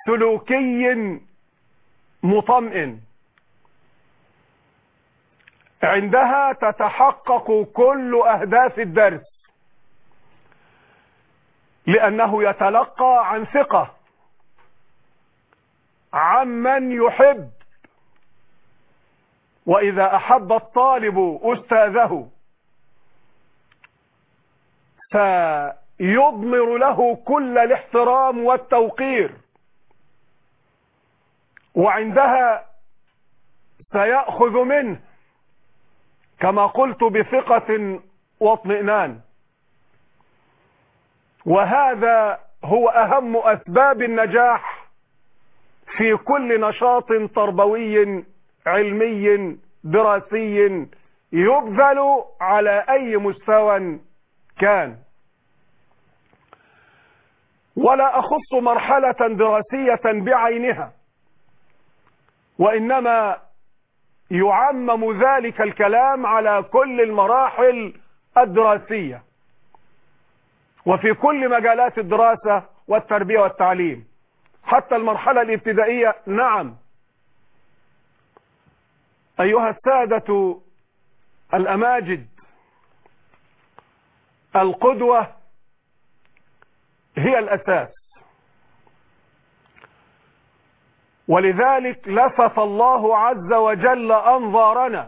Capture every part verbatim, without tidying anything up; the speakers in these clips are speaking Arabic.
سلوكي مطمئن. عندها تتحقق كل أهداف الدرس، لأنه يتلقى عن ثقة عمن يحب. وإذا أحب الطالب أستاذه سيضمر له كل الاحترام والتوقير، وعندها سيأخذ منه كما قلت بثقة واطمئنان. وهذا هو أهم أسباب النجاح في كل نشاط تربوي علمي دراسي يبذل على أي مستوى كان. ولا أخص مرحلة دراسية بعينها، وإنما يعمم ذلك الكلام على كل المراحل الدراسية وفي كل مجالات الدراسة والتربية والتعليم، حتى المرحلة الابتدائية. نعم أيها السادة الأماجد، القدوة هي الأساس، ولذلك لفت الله عز وجل أنظارنا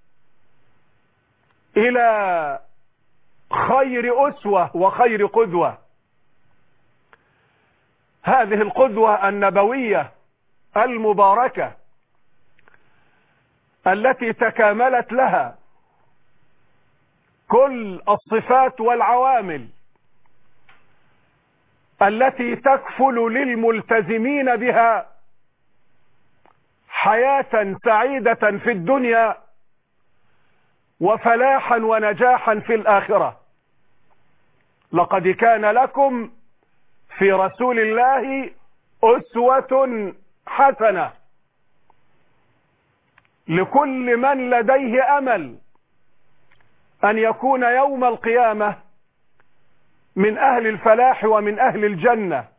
إلى خير أسوة وخير قدوة، هذه القدوة النبوية المباركة التي تكاملت لها كل الصفات والعوامل التي تكفل للملتزمين بها حياة سعيدة في الدنيا وفلاحا ونجاحا في الآخرة. لقد كان لكم في رسول الله أسوة حسنة لكل من لديه أمل أن يكون يوم القيامة من أهل الفلاح ومن أهل الجنة،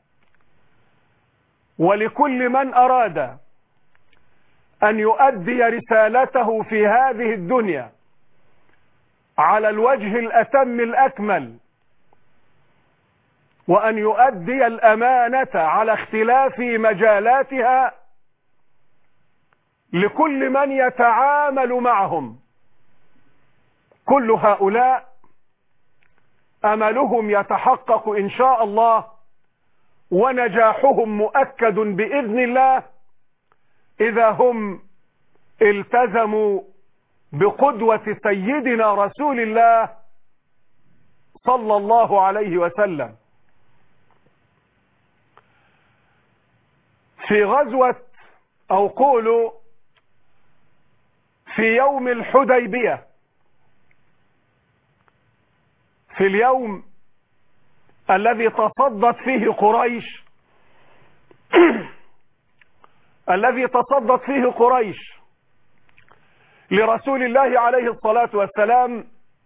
ولكل من أراد أن يؤدي رسالته في هذه الدنيا على الوجه الأتم الأكمل، وأن يؤدي الأمانة على اختلاف مجالاتها لكل من يتعامل معهم. كل هؤلاء أملهم يتحقق إن شاء الله، ونجاحهم مؤكد بإذن الله إذا هم التزموا بقدوة سيدنا رسول الله صلى الله عليه وسلم. في غزوة أو قولوا في يوم الحديبية، في اليوم الذي تصدت فيه قريش الذي تصدت فيه قريش لرسول الله عليه الصلاة والسلام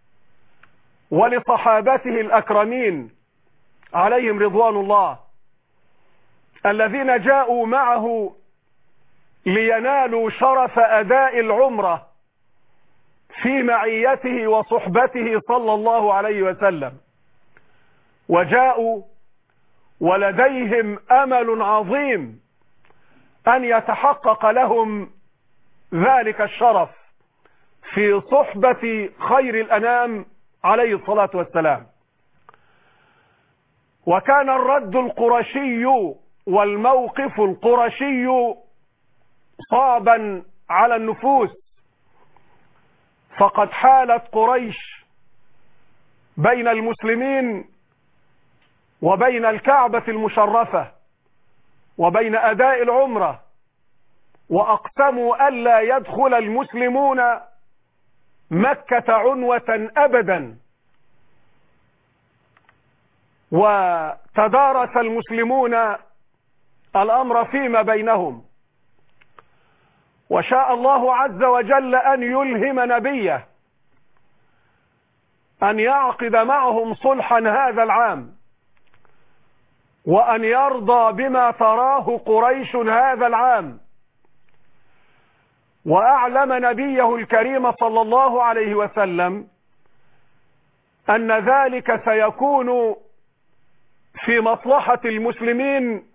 ولصحابته الأكرمين عليهم رضوان الله، الذين جاءوا معه لينالوا شرف أداء العمرة في معيته وصحبته صلى الله عليه وسلم، وجاءوا ولديهم أمل عظيم أن يتحقق لهم ذلك الشرف في صحبة خير الأنام عليه الصلاة والسلام. وكان الرد القرشي والموقف القرشي صعبا على النفوس، فقد حالت قريش بين المسلمين وبين الكعبة المشرفة وبين أداء العمرة، وأقسموا ألا يدخل المسلمون مكة عنوة أبدا. وتدارس المسلمون الأمر فيما بينهم، وشاء الله عز وجل أن يلهم نبيه أن يعقد معهم صلحا هذا العام، وأن يرضى بما تراه قريش هذا العام. وأعلم نبيه الكريم صلى الله عليه وسلم أن ذلك سيكون في مصلحة المسلمين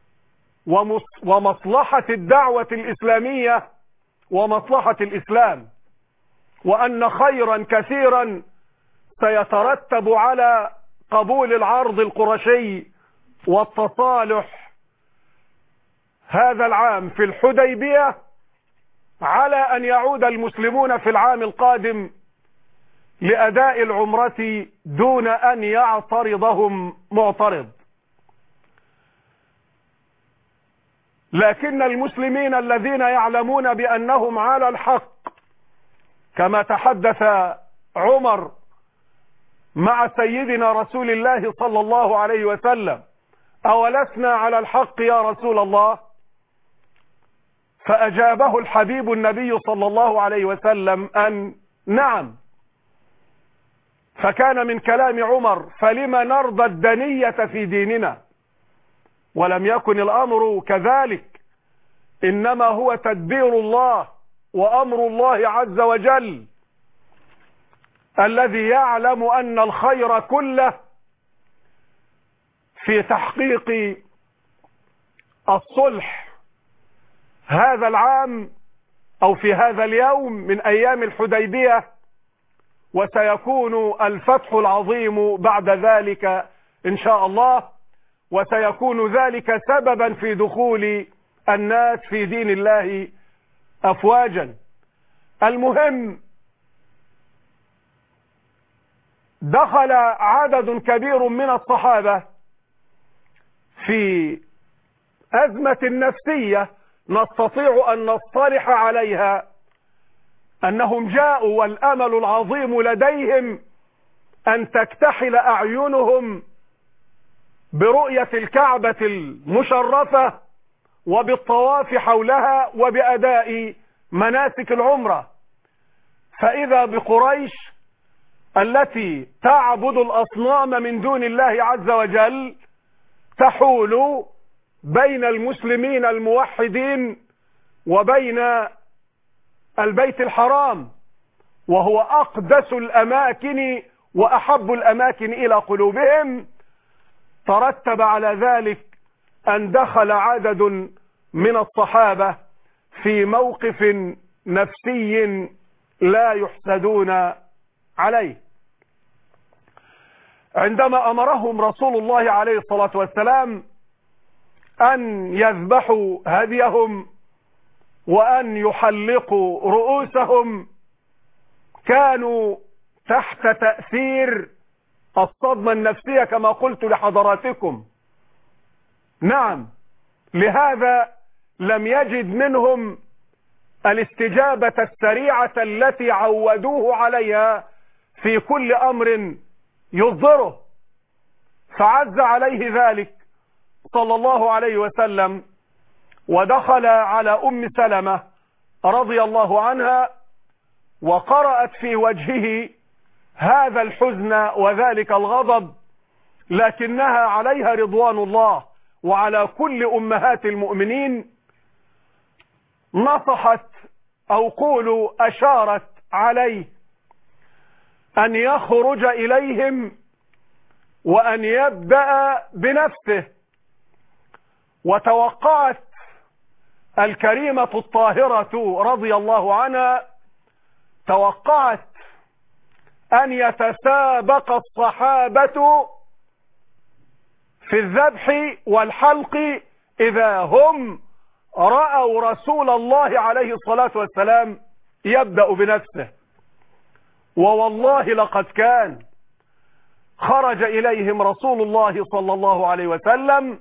ومصلحة الدعوة الإسلامية ومصلحة الإسلام، وأن خيرا كثيرا سيترتب على قبول العرض القرشي والتصالح هذا العام في الحديبية، على أن يعود المسلمون في العام القادم لأداء العمرة دون أن يعترضهم معترض. لكن المسلمين الذين يعلمون بأنهم على الحق، كما تحدث عمر مع سيدنا رسول الله صلى الله عليه وسلم: أولسنا على الحق يا رسول الله؟ فأجابه الحبيب النبي صلى الله عليه وسلم أن نعم. فكان من كلام عمر: فلما نرضى الدنية في ديننا؟ ولم يكن الأمر كذلك، إنما هو تدبير الله وأمر الله عز وجل الذي يعلم أن الخير كله في تحقيق الصلح هذا العام أو في هذا اليوم من أيام الحديبية، وسيكون الفتح العظيم بعد ذلك إن شاء الله، وسيكون ذلك سببا في دخول الناس في دين الله أفواجا. المهم، دخل عدد كبير من الصحابة في أزمة نفسية نستطيع أن نصطلح عليها، أنهم جاءوا والأمل العظيم لديهم أن تكتحل أعينهم برؤية الكعبة المشرفة وبالطواف حولها وبأداء مناسك العمرة. فإذا بقريش التي تعبد الأصنام من دون الله عز وجل تحول بين المسلمين الموحدين وبين البيت الحرام، وهو أقدس الأماكن وأحب الأماكن إلى قلوبهم. ترتب على ذلك أن دخل عدد من الصحابة في موقف نفسي لا يحسدون عليه. عندما أمرهم رسول الله عليه الصلاة والسلام أن يذبحوا هديهم وأن يحلقوا رؤوسهم، كانوا تحت تأثير الصدمة النفسية كما قلت لحضراتكم. نعم، لهذا لم يجد منهم الاستجابة السريعة التي عودوه عليها في كل أمر يصدره، فعز عليه ذلك صلى الله عليه وسلم، ودخل على أم سلمة رضي الله عنها وقرأت في وجهه هذا الحزن وذلك الغضب، لكنها عليها رضوان الله وعلى كل أمهات المؤمنين نصحت أو قولوا أشارت عليه أن يخرج إليهم وأن يبدأ بنفسه. وتوقعت الكريمة الطاهرة رضي الله عنها، توقعت أن يتسابق الصحابة في الذبح والحلق إذا هم رأوا رسول الله عليه الصلاة والسلام يبدأ بنفسه. ووالله لقد كان خرج إليهم رسول الله صلى الله عليه وسلم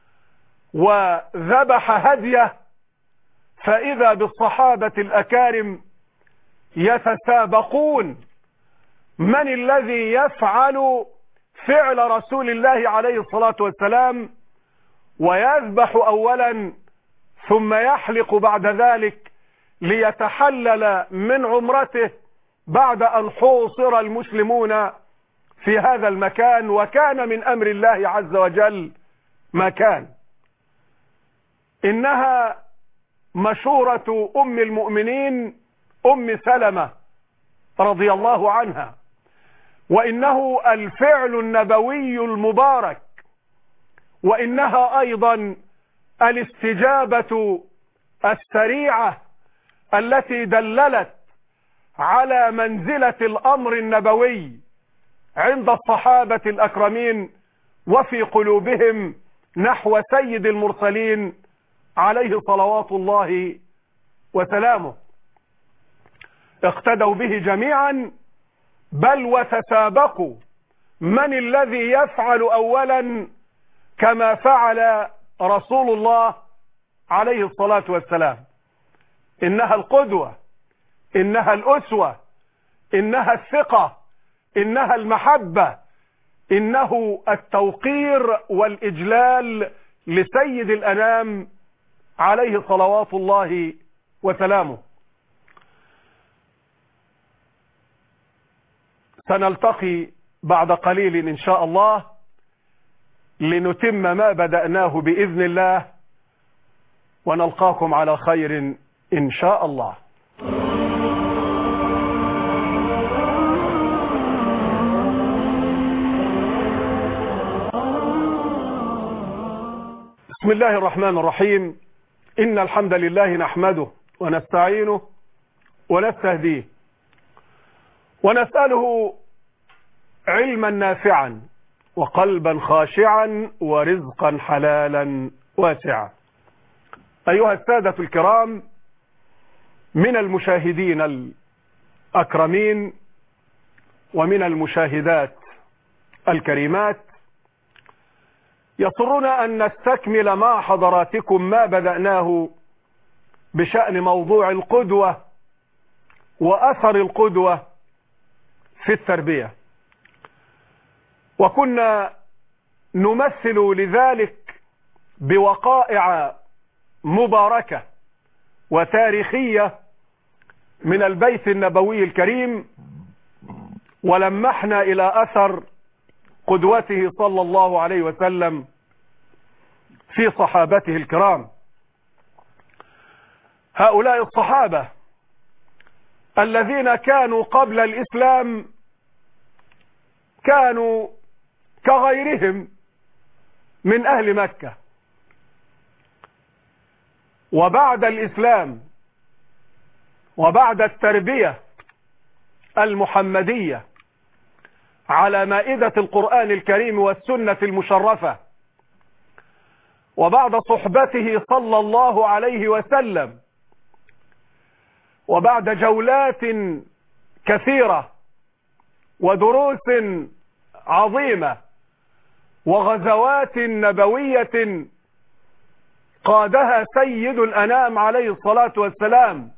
وذبح هديه، فإذا بالصحابة الأكارم يتسابقون من الذي يفعل فعل رسول الله عليه الصلاة والسلام، ويذبح أولا ثم يحلق بعد ذلك ليتحلل من عمرته بعد أن حوصر المسلمون في هذا المكان. وكان من أمر الله عز وجل ما كان. إنها مشورة أم المؤمنين أم سلمة رضي الله عنها، وإنه الفعل النبوي المبارك، وإنها أيضا الاستجابة السريعة التي دللت على منزلة الأمر النبوي عند الصحابة الأكرمين وفي قلوبهم نحو سيد المرسلين عليه صلوات الله وسلامه. اقتدوا به جميعا، بل وتسابقوا من الذي يفعل أولا كما فعل رسول الله عليه الصلاة والسلام. إنها القدوة، إنها الأسوة، إنها الثقة، إنها المحبة، إنه التوقير والإجلال لسيد الأنام عليه صلوات الله وسلامه. سنلتقي بعد قليل إن شاء الله لنتم ما بدأناه بإذن الله، ونلقاكم على خير إن شاء الله. بسم الله الرحمن الرحيم. إن الحمد لله نحمده ونستعينه ونستهديه ونسأله علما نافعا وقلبا خاشعا ورزقا حلالا واسعا. أيها السادة الكرام، من المشاهدين الأكرمين ومن المشاهدات الكريمات، يسرنا أن نستكمل مع حضراتكم ما بدأناه بشأن موضوع القدوة وأثر القدوة في التربية، وكنا نمثل لذلك بوقائع مباركة وتاريخية من البيت النبوي الكريم، ولمحنا إلى أثر قدوته صلى الله عليه وسلم في صحابته الكرام. هؤلاء الصحابة الذين كانوا قبل الإسلام كانوا كغيرهم من أهل مكة، وبعد الإسلام وبعد التربية المحمدية على مائدة القرآن الكريم والسنة المشرفة، وبعد صحبته صلى الله عليه وسلم، وبعد جولات كثيرة ودروس عظيمة وغزوات نبوية قادها سيد الأنام عليه الصلاة والسلام،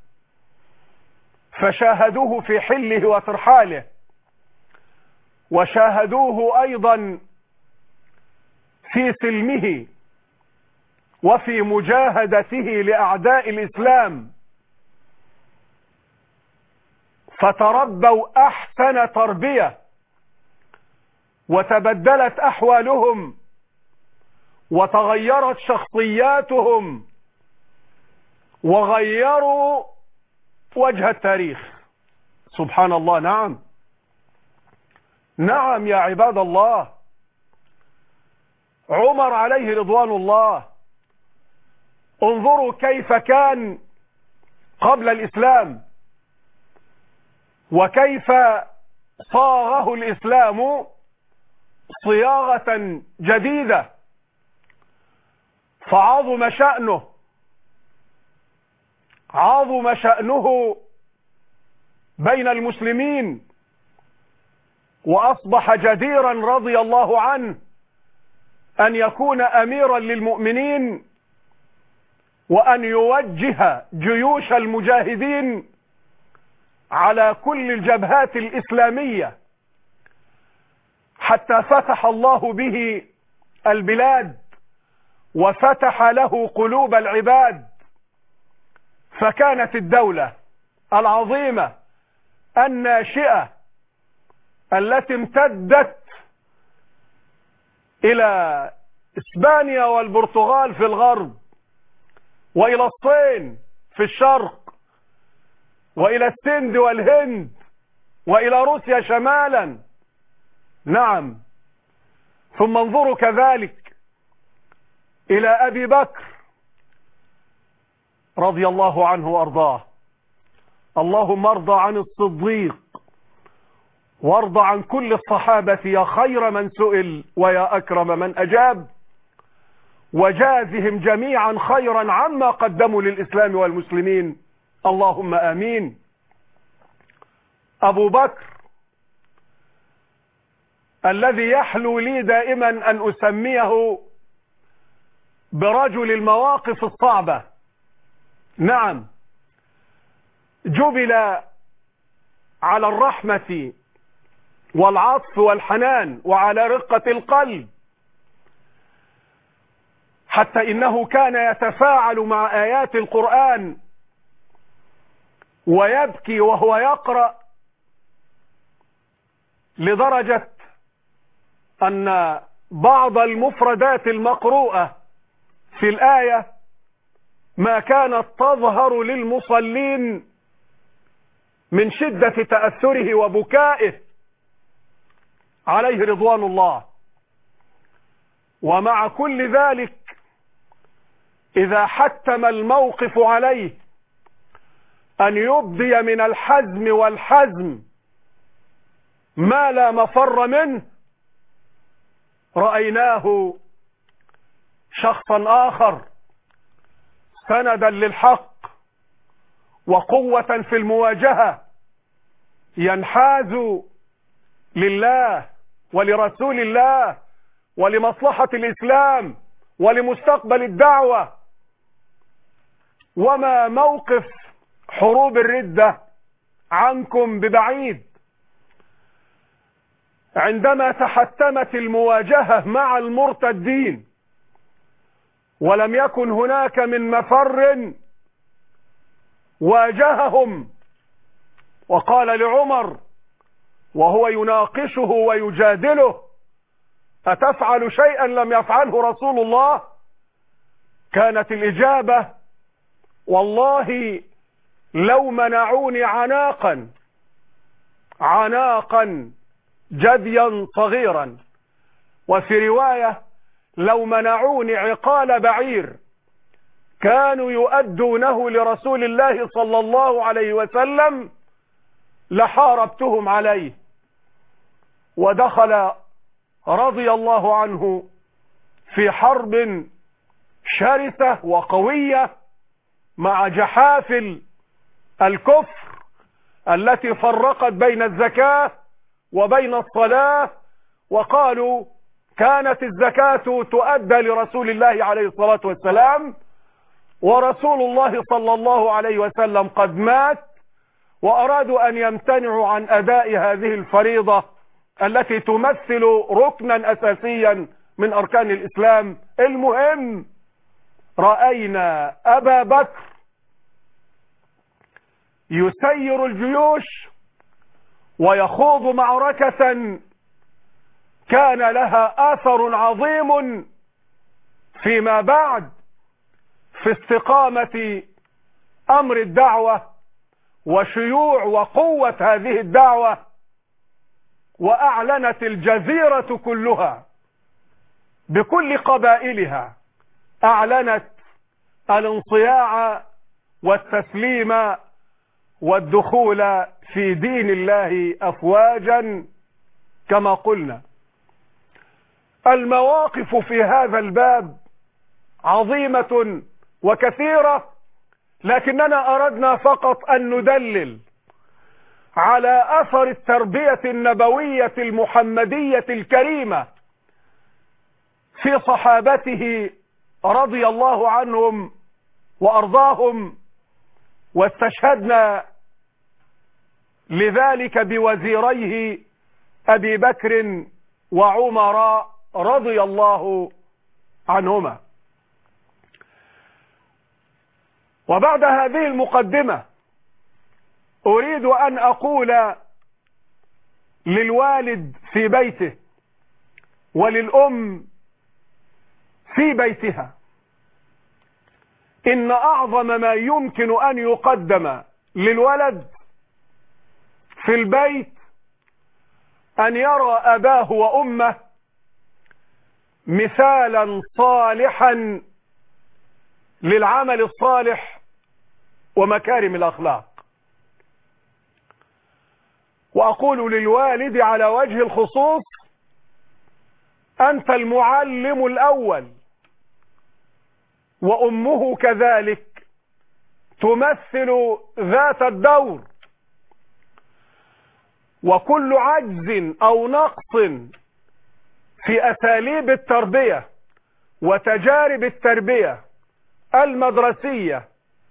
فشاهدوه في حله وترحاله، وشاهدوه أيضا في سلمه وفي مجاهدته لأعداء الإسلام، فتربوا أحسن تربية، وتبدلت أحوالهم وتغيرت شخصياتهم وغيروا وجه التاريخ. سبحان الله. نعم نعم يا عباد الله. عمر عليه رضوان الله، انظروا كيف كان قبل الإسلام، وكيف صاغه الإسلام صياغة جديدة، فعظم شأنه عظم شأنه بين المسلمين، وأصبح جديرا رضي الله عنه أن يكون أميرا للمؤمنين، وأن يوجه جيوش المجاهدين على كل الجبهات الإسلامية، حتى فتح الله به البلاد وفتح له قلوب العباد. فكانت الدولة العظيمة الناشئة التي امتدت إلى إسبانيا والبرتغال في الغرب، وإلى الصين في الشرق، وإلى السند والهند، وإلى روسيا شمالا. نعم. ثم انظروا كذلك إلى أبي بكر رضي الله عنه وأرضاه. اللهم ارضى عن الصديق وارض عن كل الصحابة يا خير من سئل ويا أكرم من أجاب، وجازهم جميعا خيرا عما قدموا للإسلام والمسلمين، اللهم آمين. أبو بكر الذي يحلو لي دائما أن أسميه برجل المواقف الصعبة. نعم، جبل على الرحمة والعطف والحنان وعلى رقة القلب، حتى إنه كان يتفاعل مع آيات القرآن ويبكي وهو يقرأ، لدرجة أن بعض المفردات المقروءة في الآية ما كانت تظهر للمصلين من شدة تأثره وبكائه عليه رضوان الله. ومع كل ذلك إذا حتم الموقف عليه أن يبدي من الحزم والحزم ما لا مفر منه، رأيناه شخصا آخر سندا للحق وقوة في المواجهة، ينحاز لله ولرسول الله ولمصلحة الإسلام ولمستقبل الدعوة. وما موقف حروب الردة عنكم ببعيد. عندما تحتمت المواجهة مع المرتدين ولم يكن هناك من مفر، واجههم وقال لعمر وهو يناقشه ويجادله: أتفعل شيئا لم يفعله رسول الله؟ كانت الإجابة: والله لو منعوني عناقا عناقا جديا صغيرا، وفي رواية لو منعوني عقال بعير كانوا يؤدونه لرسول الله صلى الله عليه وسلم لحاربتهم عليه. ودخل رضي الله عنه في حرب شرسة وقوية مع جحافل الكفر التي فرقت بين الزكاة وبين الصلاة، وقالوا كانت الزكاة تؤدى لرسول الله عليه الصلاة والسلام، ورسول الله صلى الله عليه وسلم قد مات، وأرادوا أن يمتنعوا عن أداء هذه الفريضة التي تمثل ركنا أساسيا من أركان الإسلام. المهم، رأينا أبا بكر يسير الجيوش ويخوض معركة كان لها أثر عظيم فيما بعد في استقامة أمر الدعوة وشيوع وقوة هذه الدعوة. وأعلنت الجزيرة كلها بكل قبائلها، أعلنت الانصياع والتسليم والدخول في دين الله أفواجا كما قلنا. المواقف في هذا الباب عظيمة وكثيرة، لكننا أردنا فقط أن ندلل على أثر التربية النبوية المحمدية الكريمة في صحابته رضي الله عنهم وأرضاهم، واستشهدنا لذلك بوزيريه أبي بكر وعمر رضي الله عنهما. وبعد هذه المقدمة أريد أن أقول للوالد في بيته وللأم في بيتها. إن أعظم ما يمكن أن يقدم للولد في البيت أن يرى أباه وأمه مثالا صالحا للعمل الصالح ومكارم الأخلاق. وأقول للوالد على وجه الخصوص: أنت المعلم الأول، وأمه كذلك تمثل ذات الدور. وكل عجز أو نقص في أساليب التربية وتجارب التربية المدرسية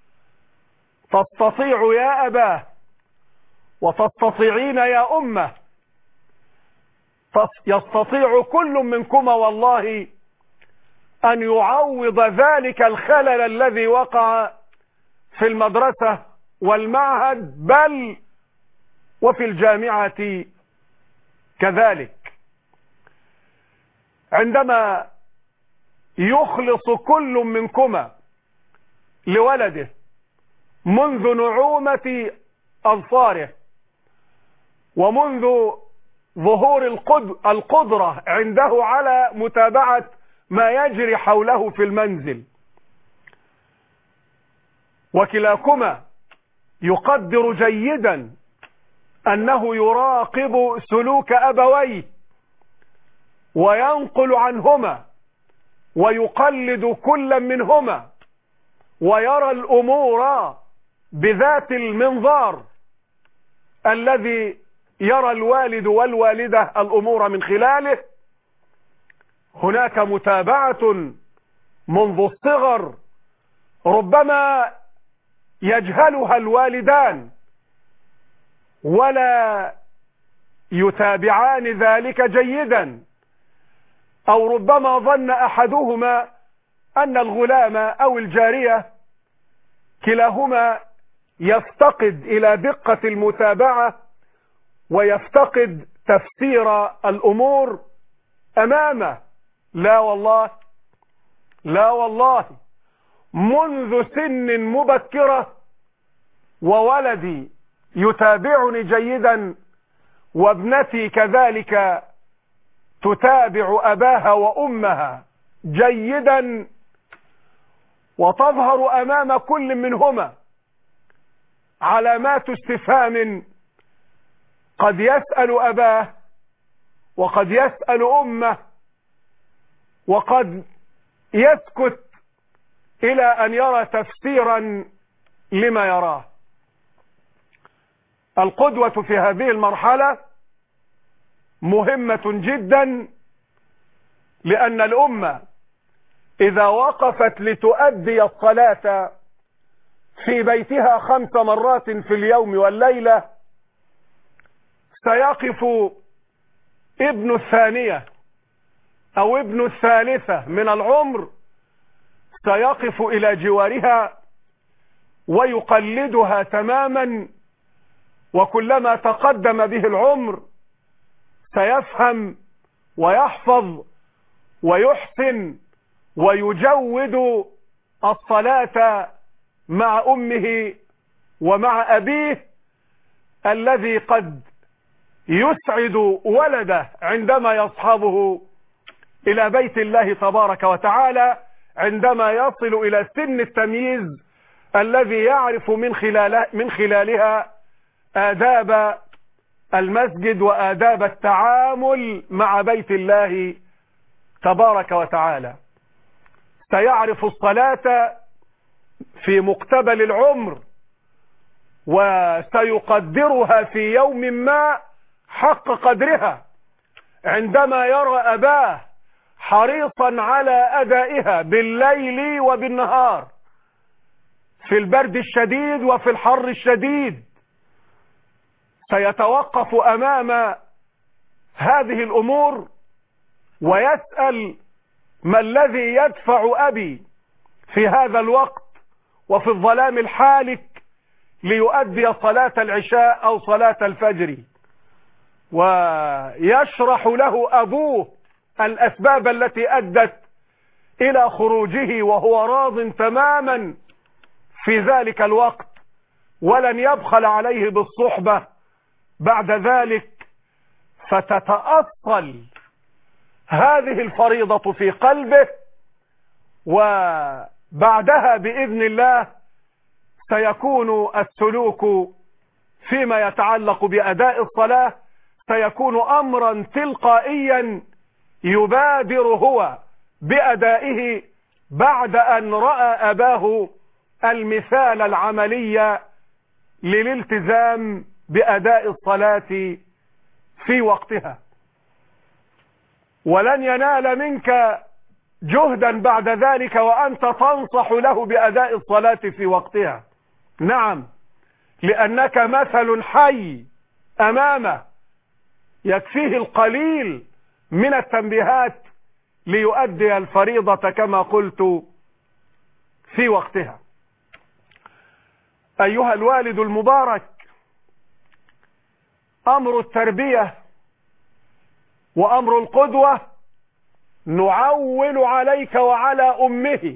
تستطيع يا أباه وتستطيعين يا أمه، يستطيع كل منكما والله أن يعوض ذلك الخلل الذي وقع في المدرسة والمعهد، بل وفي الجامعة كذلك. عندما يخلص كل منكما لولده منذ نعومة أظفاره ومنذ ظهور القدرة عنده على متابعة ما يجري حوله في المنزل، وكلاكما يقدر جيدا أنه يراقب سلوك أبويه وينقل عنهما ويقلد كل منهما ويرى الأمور بذات المنظار الذي يرى الوالد والوالدة الأمور من خلاله. هناك متابعة منذ الصغر ربما يجهلها الوالدان ولا يتابعان ذلك جيدا، أو ربما ظن أحدهما أن الغلام أو الجارية كلاهما يفتقد إلى دقة المتابعة ويفتقد تفسير الأمور أمامه. لا والله، لا والله، منذ سن مبكرة وولدي يتابعني جيدا، وابنتي كذلك تتابع أباها وأمها جيدا، وتظهر أمام كل منهما علامات استفهام، قد يسأل أباه وقد يسأل أمه وقد يسكت إلى أن يرى تفسيرا لما يراه. القدوة في هذه المرحلة مهمة جدا، لأن الأمة إذا وقفت لتؤدي الصلاة في بيتها خمس مرات في اليوم والليلة، سيقف ابن الثانية أو ابن الثالثة من العمر، سيقف إلى جوارها ويقلدها تماما، وكلما تقدم به العمر سيفهم ويحفظ ويحسن ويجود الصلاة مع أمه ومع أبيه الذي قد يسعد ولده عندما يصحبه إلى بيت الله تبارك وتعالى، عندما يصل إلى سن التمييز الذي يعرف من خلال من خلالها آداب المسجد وآداب التعامل مع بيت الله تبارك وتعالى. سيعرف الصلاة في مقتبل العمر، وسيقدرها في يوم ما حق قدرها عندما يرى أباه حريصا على أدائها بالليل وبالنهار، في البرد الشديد وفي الحر الشديد. سيتوقف أمام هذه الأمور ويسأل: ما الذي يدفع أبي في هذا الوقت وفي الظلام الحالك ليؤدي صلاة العشاء أو صلاة الفجر؟ ويشرح له أبوه الأسباب التي أدت إلى خروجه وهو راض تماما في ذلك الوقت، ولن يبخل عليه بالصحبة بعد ذلك، فتتأصل هذه الفريضة في قلبه، وبعدها بإذن الله سيكون السلوك فيما يتعلق بأداء الصلاة سيكون أمرا تلقائيا يبادر هو بأدائه بعد أن رأى أباه المثال العملي للالتزام بأداء الصلاة في وقتها. ولن ينال منك جهدا بعد ذلك وأنت تنصح له بأداء الصلاة في وقتها. نعم، لأنك مثل حي أمامه يكفيه القليل من التنبيهات ليؤدي الفريضة كما قلت في وقتها. أيها الوالد المبارك، أمر التربية وأمر القدوة نعول عليك وعلى أمه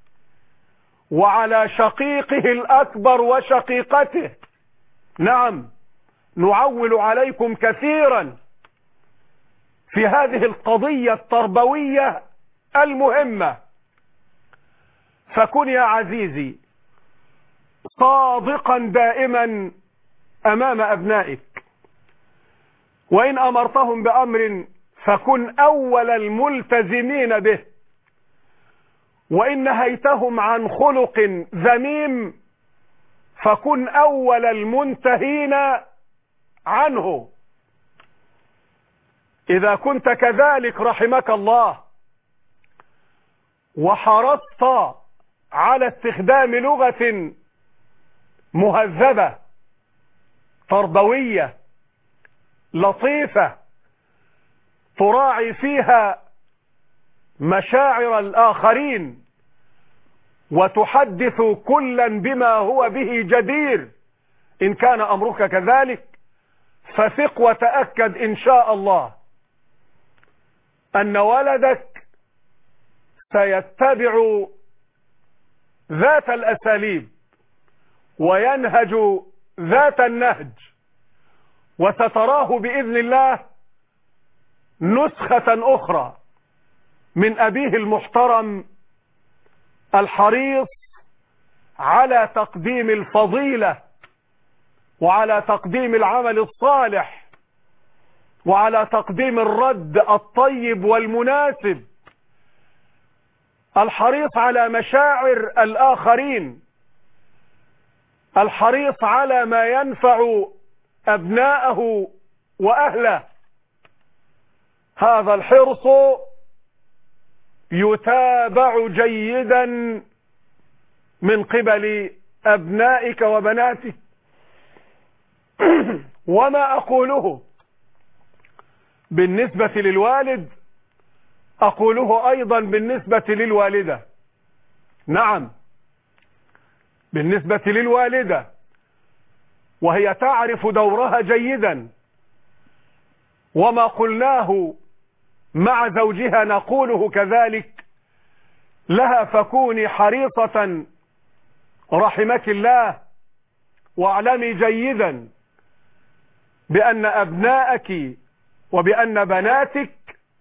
وعلى شقيقه الأكبر وشقيقته. نعم، نعول عليكم كثيرا في هذه القضية التربوية المهمة. فكن يا عزيزي صادقا دائما أمام أبنائك، وإن أمرتهم بأمر فكن أول الملتزمين به، وإن نهيتهم عن خلق ذميم فكن أول المنتهين عنه. إذا كنت كذلك رحمك الله وحرصت على استخدام لغة مهذبة تربوية لطيفة تراعي فيها مشاعر الآخرين وتحدث كلا بما هو به جدير، إن كان أمرك كذلك فثق وتأكد إن شاء الله أن ولدك سيتبع ذات الأساليب وينهج ذات النهج، وستراه بإذن الله نسخة أخرى من أبيه المحترم الحريص على تقديم الفضيلة وعلى تقديم العمل الصالح وعلى تقديم الرد الطيب والمناسب، الحريص على مشاعر الآخرين، الحريص على ما ينفع أبناءه وأهله. هذا الحرص يتابع جيدا من قبل أبنائك وبناتك. وما أقوله بالنسبة للوالد أقوله أيضا بالنسبة للوالدة. نعم، بالنسبة للوالدة وهي تعرف دورها جيدا، وما قلناه مع زوجها نقوله كذلك لها، فكوني حريصة رحمك الله، واعلمي جيدا بأن أبناءك وبأن بناتك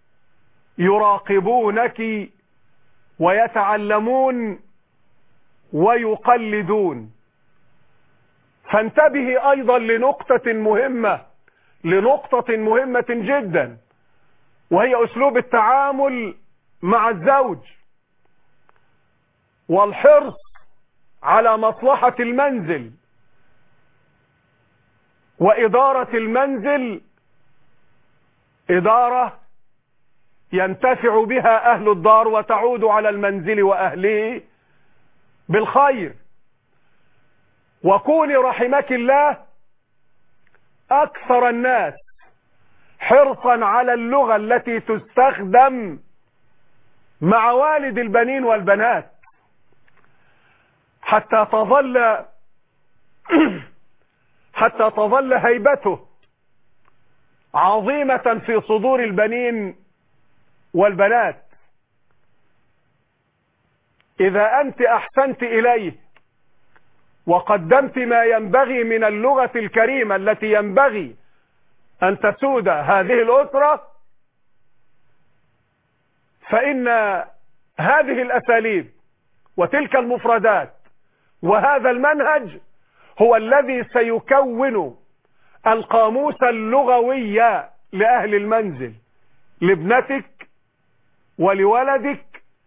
يراقبونك ويتعلمون ويقلدون. فانتبهي أيضا لنقطة مهمة لنقطة مهمة جدا، وهي أسلوب التعامل مع الزوج والحرص على مصلحة المنزل وإدارة المنزل إدارة ينتفع بها أهل الدار وتعود على المنزل وأهله بالخير. وكوني رحمك الله أكثر الناس حرصا على اللغة التي تستخدم مع والد البنين والبنات حتى تظل حتى تظل هيبته عظيمة في صدور البنين والبنات. إذا أنت أحسنت إليه وقدمت ما ينبغي من اللغة الكريمة التي ينبغي أن تسود هذه الأسرة، فإن هذه الأساليب وتلك المفردات وهذا المنهج هو الذي سيكون القاموس اللغوي لأهل المنزل، لابنتك ولولدك،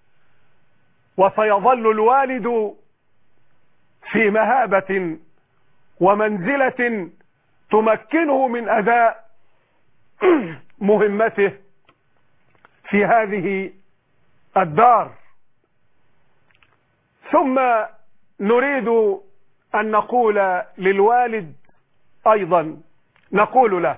وسيظل الوالد في مهابة ومنزلة تمكنه من أداء مهمته في هذه الدار. ثم نريد أن نقول للوالد أيضا، نقول له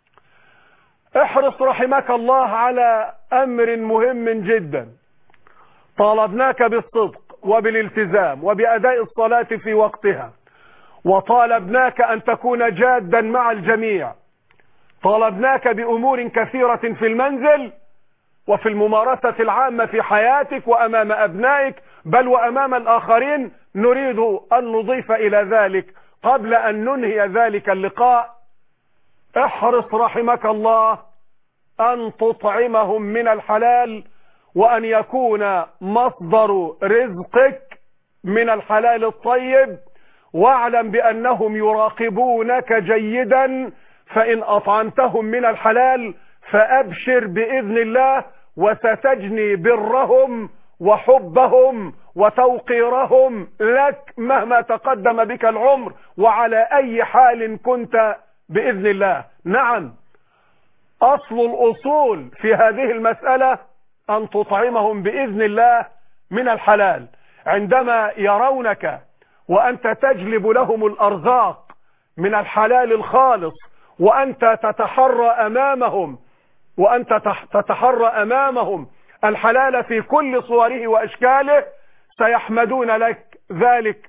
احرص رحمك الله على أمر مهم جدا، طالبناك بالصدق وبالالتزام وبأداء الصلاة في وقتها، وطالبناك أن تكون جادا مع الجميع، طالبناك بأمور كثيرة في المنزل وفي الممارسة العامة في حياتك وأمام أبنائك بل وأمام الآخرين. نريد أن نضيف إلى ذلك قبل أن ننهي ذلك اللقاء، احرص رحمك الله أن تطعمهم من الحلال، وأن يكون مصدر رزقك من الحلال الطيب، واعلم بأنهم يراقبونك جيدا، فإن أطعمتهم من الحلال فأبشر بإذن الله وستجني برهم وحبهم وتوقيرهم لك مهما تقدم بك العمر وعلى أي حال كنت بإذن الله. نعم، أصل الأصول في هذه المسألة أن تطعمهم بإذن الله من الحلال. عندما يرونك وأنت تجلب لهم الأرزاق من الحلال الخالص، وأنت تتحرى أمامهم وأنت تتحرى أمامهم الحلال في كل صوره وأشكاله، سيحمدون لك ذلك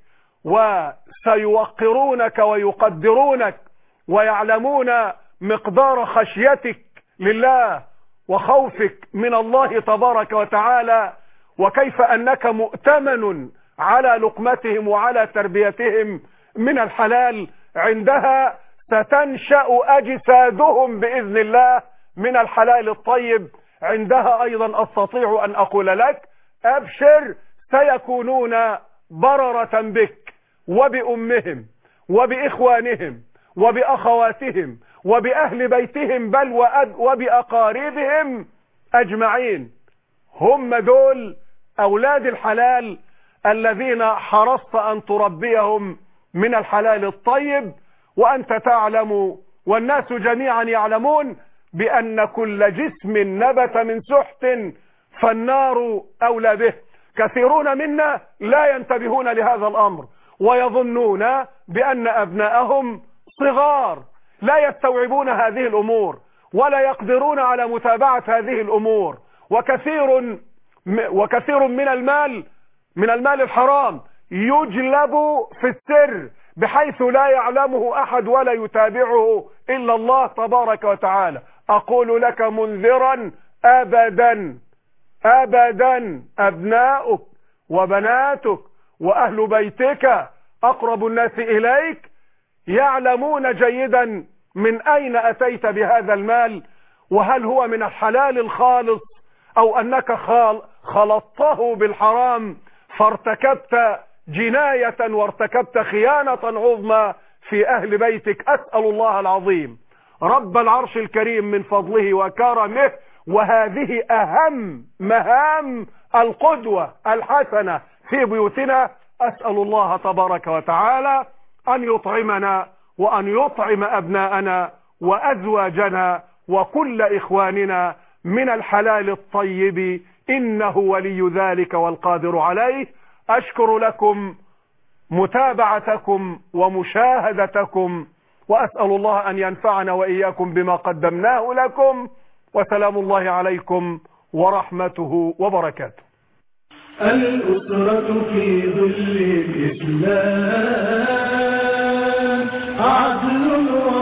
وسيوقرونك ويقدرونك ويعلمون مقدار خشيتك لله وخوفك من الله تبارك وتعالى، وكيف أنك مؤتمن على لقمتهم وعلى تربيتهم من الحلال. عندها ستنشأ أجسادهم بإذن الله من الحلال الطيب. عندها أيضا أستطيع أن أقول لك أبشر، سيكونون بررة بك وبأمهم وبإخوانهم وبأخواتهم وبأهل بيتهم بل وبأقاربهم أجمعين. هم دول أولاد الحلال الذين حرصت أن تربيهم من الحلال الطيب. وأنت تعلم والناس جميعا يعلمون بأن كل جسم نبت من سحت فالنار أولى به. كثيرون منا لا ينتبهون لهذا الأمر ويظنون بأن أبناءهم صغار لا يستوعبون هذه الأمور ولا يقدرون على متابعة هذه الأمور. وكثير وكثير من المال من المال الحرام يجلب في السر بحيث لا يعلمه أحد ولا يتابعه إلا الله تبارك وتعالى. أقول لك منذرا أبدا أبدا أبناؤك وبناتك وأهل بيتك أقرب الناس إليك يعلمون جيدا من أين أتيت بهذا المال، وهل هو من الحلال الخالص أو أنك خلطته بالحرام فارتكبت جناية وارتكبت خيانة عظمى في أهل بيتك. أسأل الله العظيم رب العرش الكريم من فضله وكرمه، وهذه أهم مهام القدوة الحسنة في بيوتنا. أسأل الله تبارك وتعالى أن يطعمنا وأن يطعم أبناءنا وأزواجنا وكل إخواننا من الحلال الطيب، إنه ولي ذلك والقادر عليه. أشكر لكم متابعتكم ومشاهدتكم، وأسأل الله أن ينفعنا وإياكم بما قدمناه لكم، وسلام الله عليكم ورحمته وبركاته. الأسرة في ظل الإسلام عدل